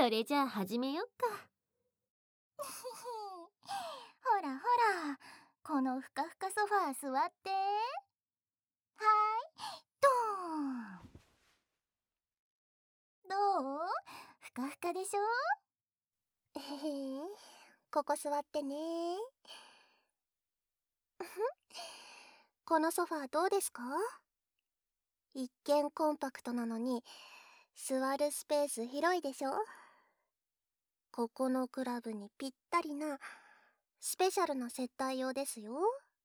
れじゃあ始めよっか。 ほらほら、このふかふかソファー座って。はい、ドーン。どう？ふかふかでしょ？ ここ座ってね。このソファーどうですか？一見コンパクトなのに座るスペース広いでしょ？ここのクラブにぴったりなスペシャルな接待用ですよ。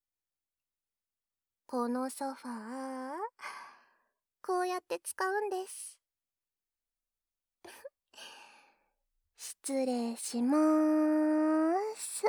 このソファー、こうやって使うんです。失礼しまーす。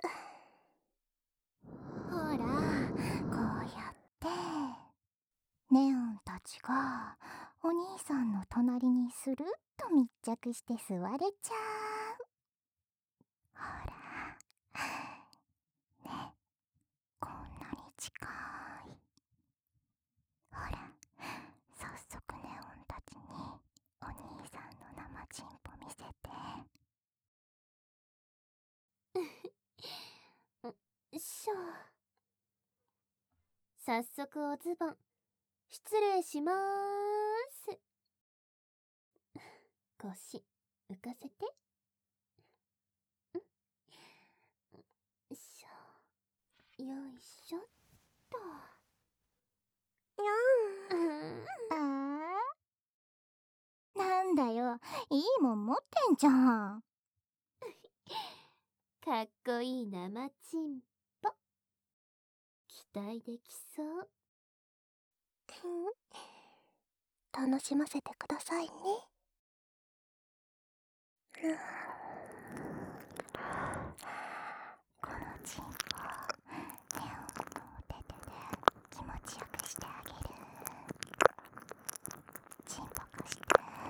ほら、こうやってネオンたちがお兄さんの隣にスルッと密着して座れちゃう。ほらね、こんなに近い。ほら、早速ネオンたちにお兄さんの生チンポ見せて。 しょ。早速おズボン失礼しまーす。腰浮かせて。しょ。よいしょっと。 なんだよ、いいもん持ってんじゃん。 かっこいい生チンポ。期待できそう。 楽しませてくださいね。 このチンポ、ネオンのお手手で気持ちよくしてあげる。チンポ貸して。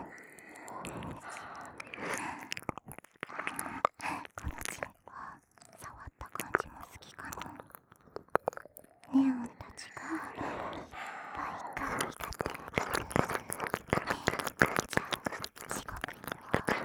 このチンポ、触った感じも好きかも。ネオンたちがいっぱい可愛がってあげる。じゃあ、地獄よ。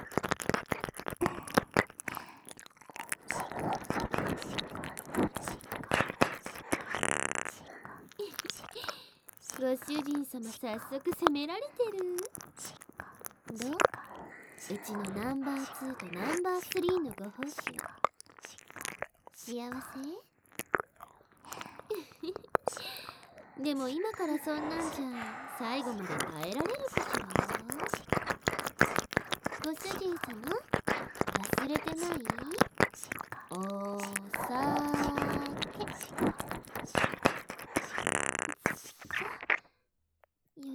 ご主人様早速責められてる。どう？うちのナンバー2とナンバー3のご奉仕は幸せ？でも今からそんなんじゃ最後まで耐えられるかしら？ご主人様忘れてない？お酒。よい。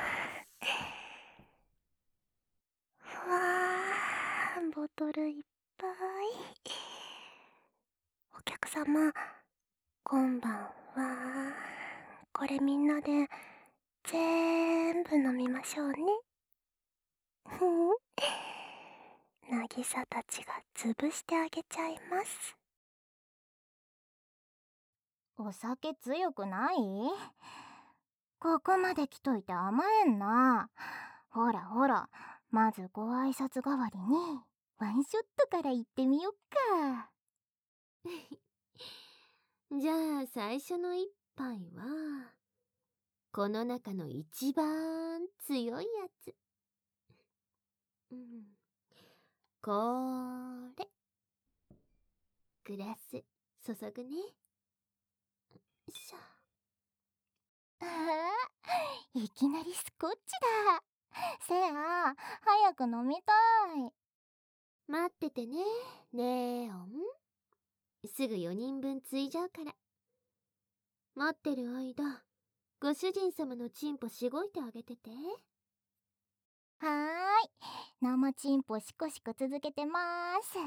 わー、ボトルいっぱい。お客様、こんばんは。これみんなで全部飲みましょうね。なぎさたちが潰してあげちゃいます。 お酒強くない？ここまで来といて甘えんな。ほらほら、まずご挨拶代わりにワンショットから行ってみよっか。 じゃあ最初の一杯はこの中の一番強いやつ。これグラス注ぐね。しょ。 いきなりスコッチだ。せや、早く飲みたい。 待っててね、ネオン。すぐ4人分ついじゃうから。待ってる間、ご主人様のチンポしごいてあげてて。 はーい、生チンポシコシコ続けてまーす。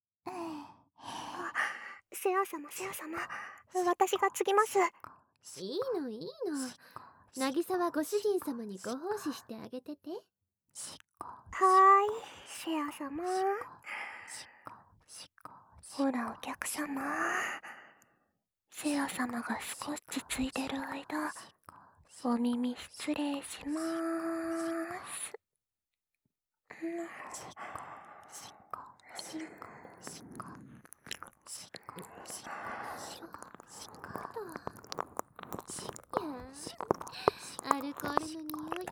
セア様、私が継ぎます。 いいのいいの。渚はご主人様にご奉仕してあげてて。 はーい、セア様。ほらお客様、セア様が少しついでる間、お耳失礼しまーす。 アルコールの匂い。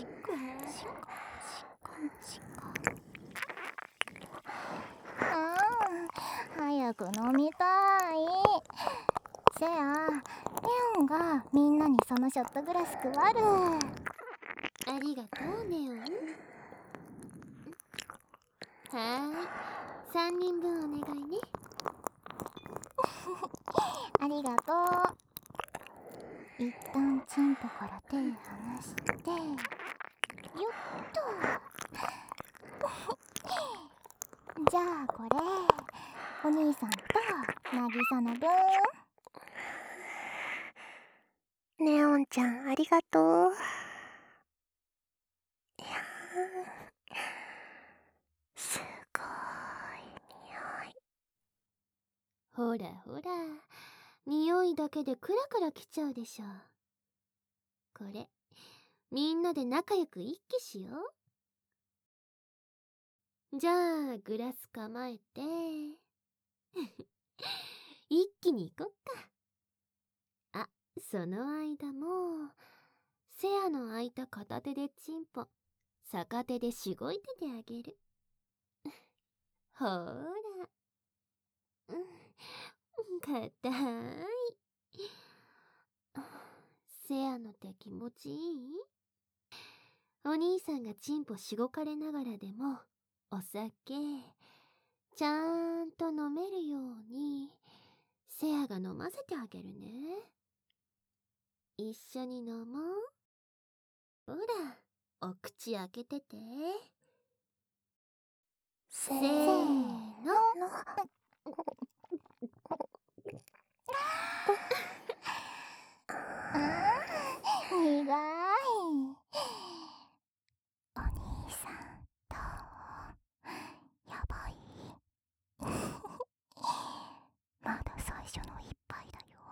早く飲みたい。せや、レオンがみんなにそのショットグラス配る。 ありがとう、ネオン。はーい、3人分お願いね。 ありがとう。一旦チンポから手離して、よっと。じゃあこれ、お兄さんと渚の分。 ネオンちゃん、ありがとう。いやー、すごい匂い。 ほらほら、匂いだけでクラクラきちゃうでしょ。これ、みんなで仲良く一気しよう。じゃあ、グラス構えて。一気に行こっか。あ、その間も、セアの空いた片手でチンポ、逆手でしごいててあげる。ほーら。かたい。セアの手気持ちいい？お兄さんがチンポしごかれながらでも、お酒、ちゃんと飲めるように、セアが飲ませてあげるね。一緒に飲もう。ほら、お口開けてて。 せーの。 苦い。お兄さん、どう？やばい。まだ最初の一杯だよ。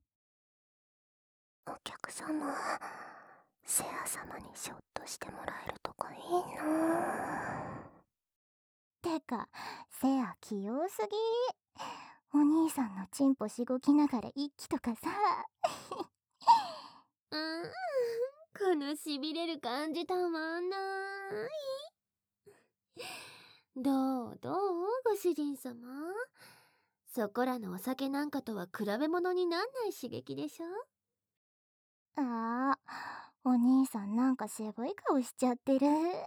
お客様、セア様にショットしてもらえるとかいいな。 てか、せや器用すぎ。お兄さんのチンポしごきながら一気とかさ。 このしびれる感じたまんない。どうご主人様。そこらのお酒なんかとは比べ物になんない刺激でしょ。 ああ、お兄さんなんか渋い顔しちゃってる。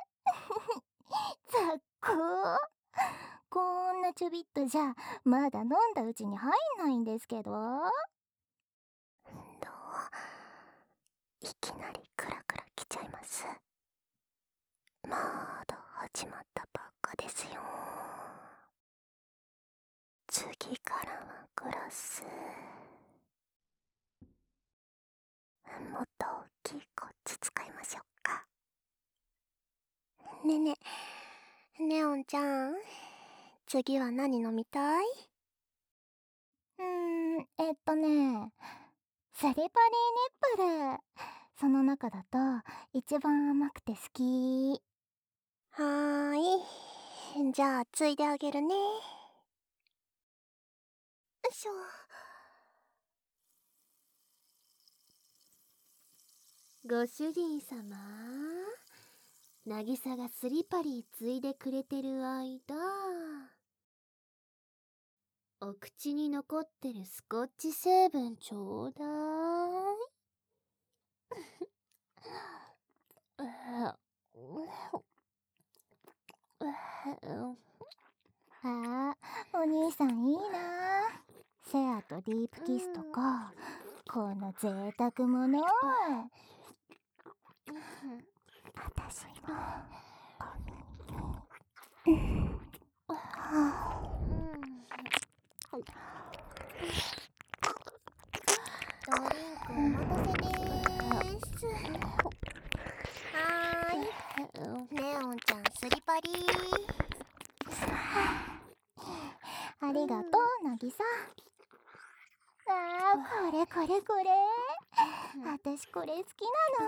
ざっこー。こんなちょびっとじゃまだ飲んだうちに入んないんですけど。 いきなりクラクラきちゃいます。まだ始まったばっかですよ。次からはグラス、もっと大きいこっち使いましょうか。ねね、ネオンちゃん、次は何飲みたい？ スリパリーニップル。その中だと一番甘くて好き。 はーい、じゃあついであげるね。よいしょ。 ご主人様、渚がスリパリーついでくれてる間、お口に残ってるスコッチ成分ちょうだあー、お兄さんいいな。セアとディープキスとか、この贅沢もの。私もドリンクお待たせでーす。はーい、ネオンちゃんスリパリー。 ありがとう、渚。これこれこれ。私これ好きな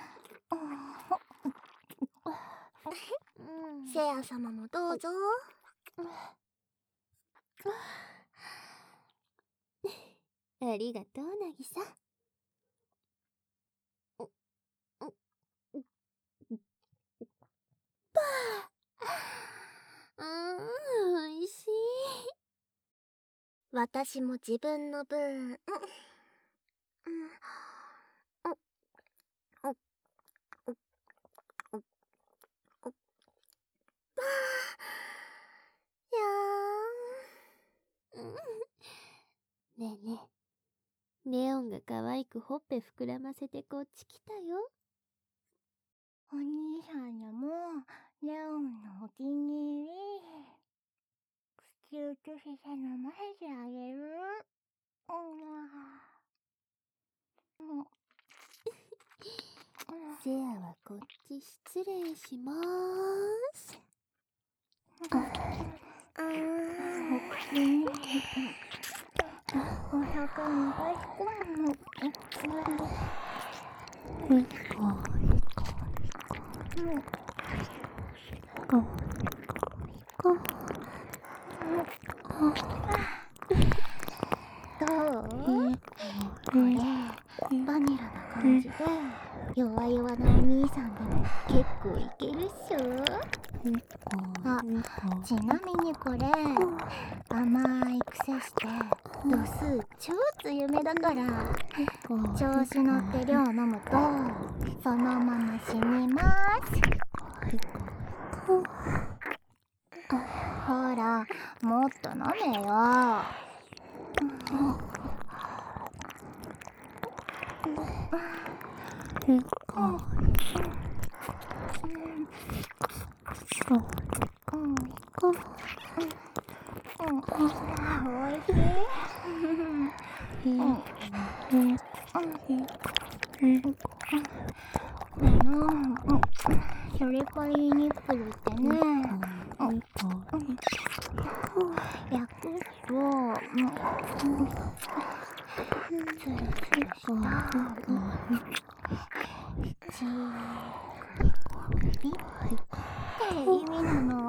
の。 セア様もどうぞ。 ありがとう、なぎさ。おいしい。 私も自分の分、 ねえねえ、ネオンが可愛くほっぺ膨らませてこっち来たよ。 お兄さんのもレオンのお気に入り。口移して飲ませてあげる。 セアはこっち失礼しまーす。 お腹にかしこむ。どう？これバニラな感じで弱々なお兄さんでも結構いけるっしょ。あ、ちなみにこれ甘い癖して度数超強めだから、調子乗って量飲むとそのまま死にます。ほら、もっと飲めよ。おいしい。それからニップルってね、焼くとツルツルしたチービって意味なの。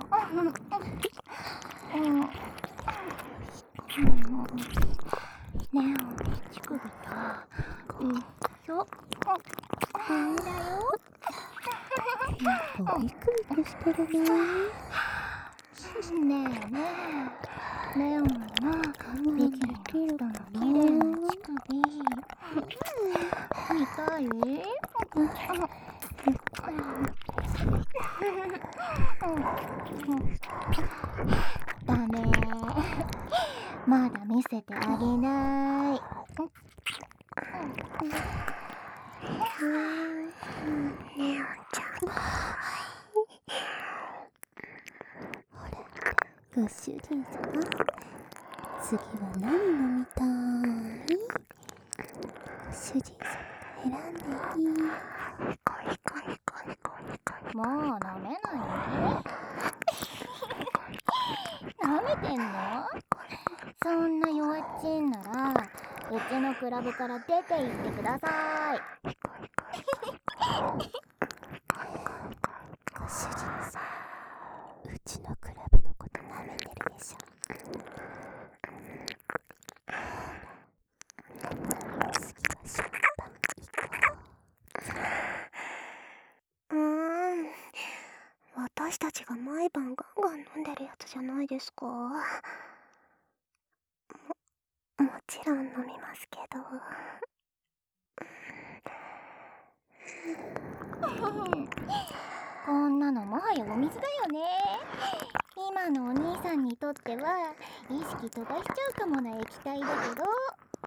ねえ、乳首と一緒なんだよ。 ビクビクしてるね。 ねえねえ、レオンのビキニの人の綺麗な乳首見たい？ダメ、まだ見せてあげない。 ネオンちゃん。 ご主人様、次は何飲みたい？ご主人様が選んでいい？ もう飲めない？舐めてんの？そんな弱っちんならうちのクラブから出て行ってください。 ご主人様、うちのクラブのこと舐めてるでしょ。次はシャンパン行こ私たちが毎晩ガンガン飲んでるやつじゃないですか。もちろん飲みますけど。 こんなのもはやお水だよね。今のお兄さんにとっては意識飛ばしちゃうかもな液体だけど。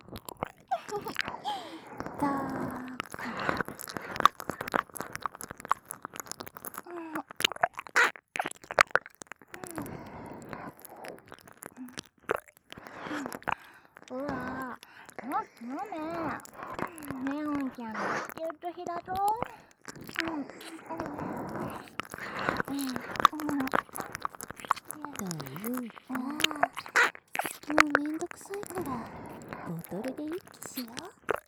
だからほら、もっと飲め。ネオンちゃんの言ってる日だぞ。 というか、もうめんどくさいからボトルで一気しよう。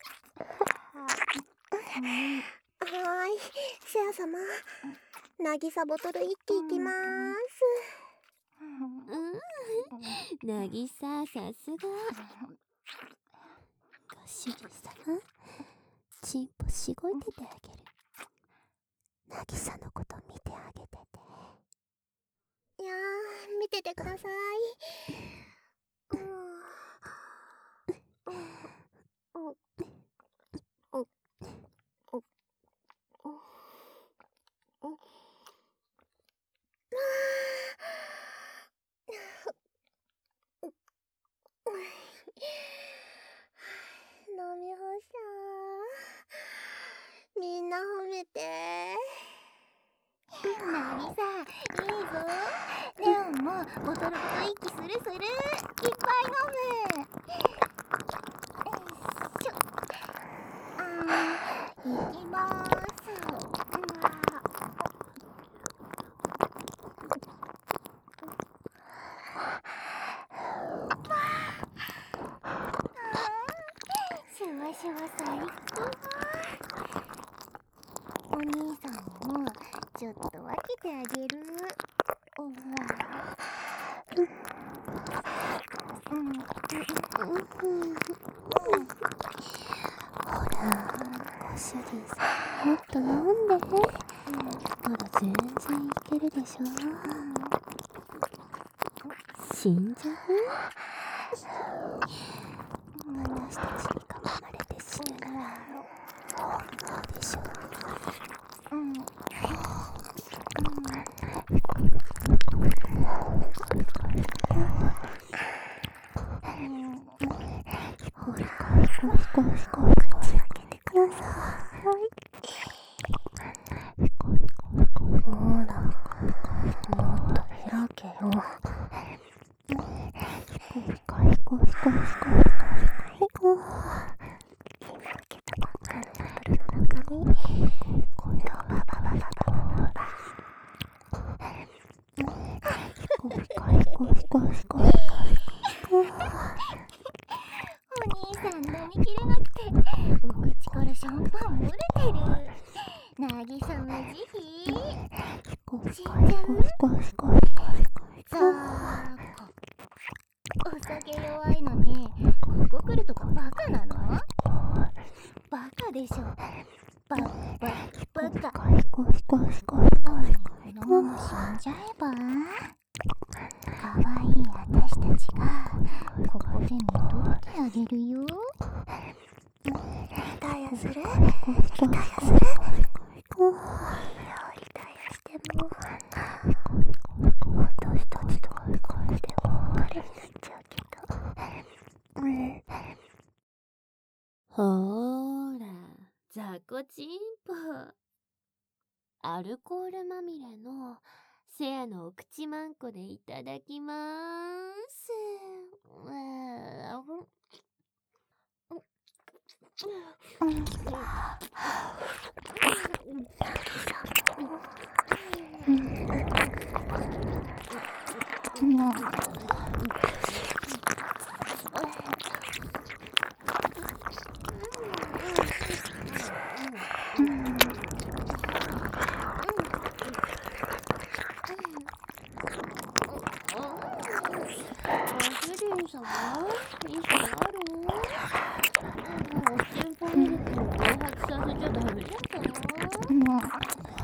はーい、シェア様。渚ボトル一気いきまーす。 なぎさ、さすが。ご主人様、チンポしごいててあげる。なぎさのこと見てあげてて。 いやー、見ててください。飲み干した。みんな褒めて。 なぎさ、いいぞ。レオンもボトルごと息する。いっぱい飲む。いきまーす。シュワシュワ最高。お兄さんにもちょっと分けてあげる。 ほら、ご主人さん、もっと飲んで。ほら、全然いけるでしょ。死んじゃう？私たちに囲まれて死ぬなら本当でしょ。ほら、少し口開けてください。ほら、もっと開けよ。 お兄さん飲みきれなくてお口からシャンパン漏れてる。なぎさ無慈悲。死んじゃう？ザーコ。お酒弱いのにここ来るとかバカなの？バカでしょ。バカ。飲む死んじゃえば。かわいい私たちがここで見とってあげるよ。 リタイアする？リタイアしても私たちとこれで別れになっちゃうけど。 ほーら、雑魚チンポ。アルコールまみれのセアのお口まんこでいただきまーす。ご主人様、意識ある？チンポミルクを暴発させちゃダメだったな。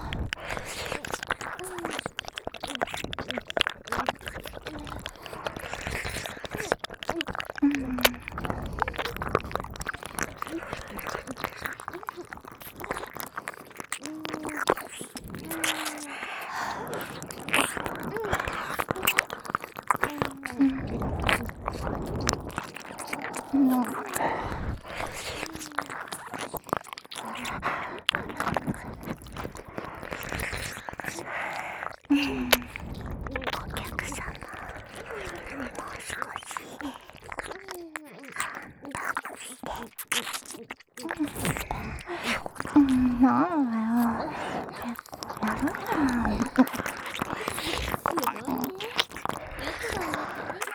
なんだよ。結構やるじゃない。 すごいね。よく頑張ったね。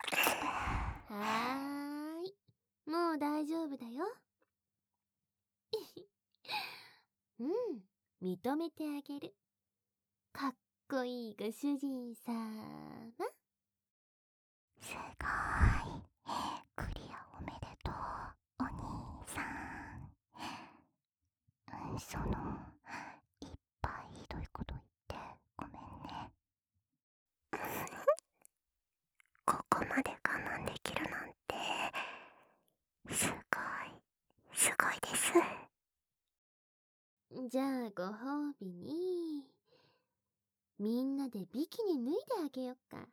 はーい。もう大丈夫だよ。うん、認めてあげる。かっこいいご主人さま。 すごい。クリアおめでとう、お兄さん。いっぱいひどいこと言ってごめんね。ここまで我慢できるなんて、すごいです。 じゃあご褒美に、みんなでビキニ脱いであげよっか。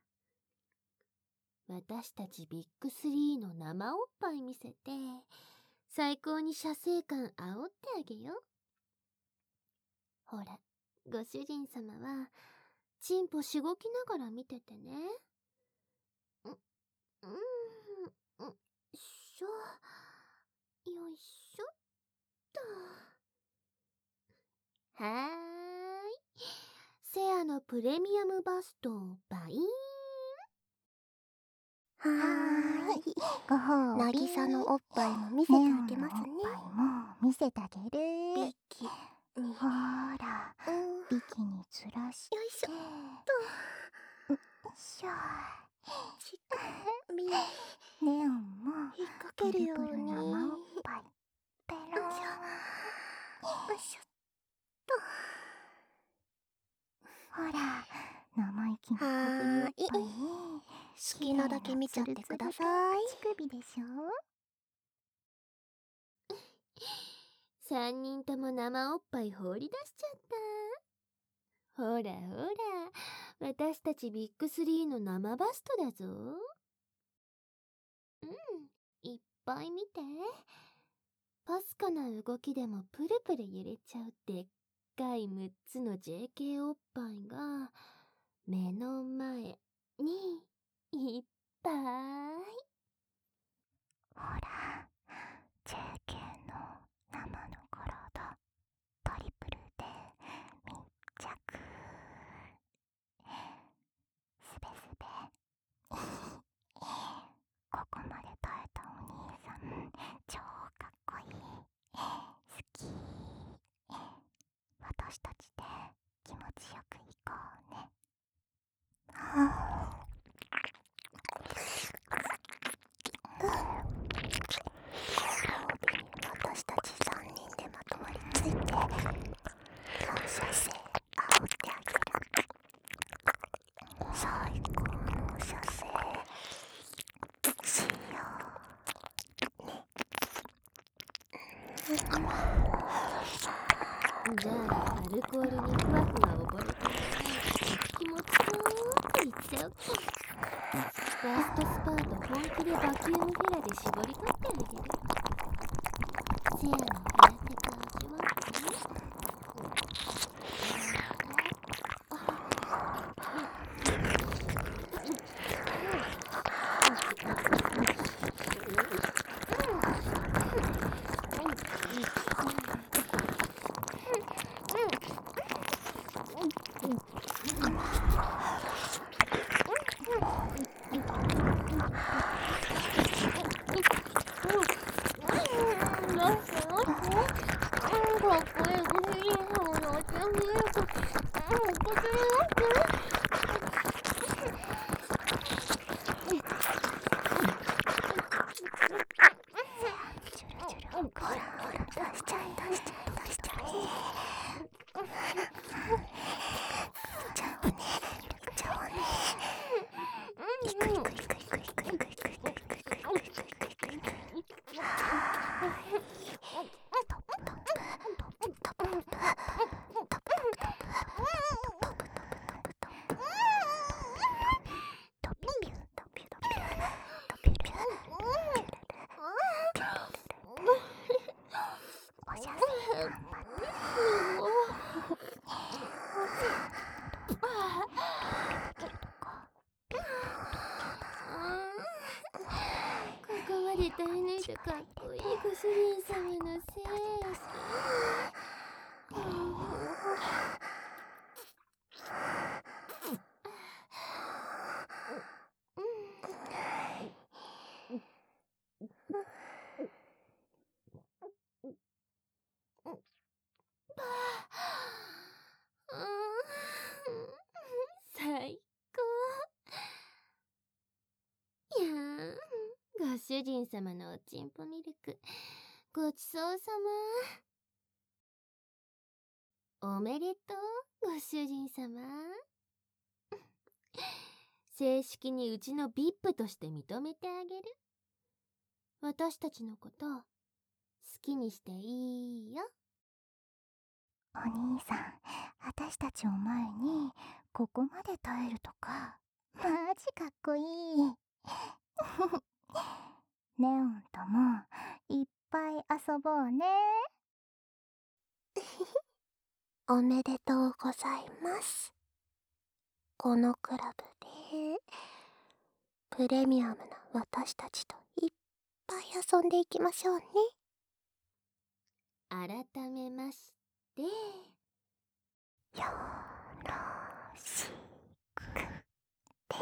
私たちビッグスリーの生おっぱい見せて、最高に射精感煽ってあげよう。ほら、ご主人様は、チンポしごきながら見ててね。よいしょ。よいしょっと。はーい。セアのプレミアムバスト、バイーン。 はーい。 ご褒美。 渚のおっぱいも見せてあげますね。 ネオンのおっぱいも見せてあげる。 ビキニ。 ほら、ビキニずらして。 よいしょ。 よいしょ。 ちっみ。 ネオンも引っ掛けるように。 プルプル生おっぱいペローン。 よいしょ。 ほら、生意気な小ぶりおっぱいに好きなだけ見ちゃってください。 乳首でしょ。 3人とも生おっぱい放り出しちゃった。ほらほら、私たちビッグスリーの生バストだぞ。いっぱい見て。パスカな動きでもプルプル揺れちゃうでっかい6つの JK おっぱいが目の前にいっぱい。 ほら、JK の生の体トリプルで密着。すべすべ。ここまで耐えたお兄さん、超かっこいい。好き。私たちで気持ちよく行こうね。私たち3人でまとまりついて反射性煽ってあげる。最高の射精しようね。 じゃあアルコールにふわふわ溺れて気持ちよくいっちゃおっか。ラストスパート本気でバキュームフェラで絞り取ってあげる。セアのヘラテカ味わってね。で耐え抜いたかっこいいご主人様のせい。最高。 主人様のおちんぽミルク、ごちそうさま。おめでとう、ご主人様。正式にうちの VIP として認めてあげる。私たちのこと好きにしていいよ。 お兄さん、私たちを前にここまで耐えるとかマジかっこいい。ネオンともいっぱい遊ぼうね。 おめでとうございます。このクラブでプレミアムな私たちといっぱい遊んでいきましょうね。 改めまして、 よろしくです。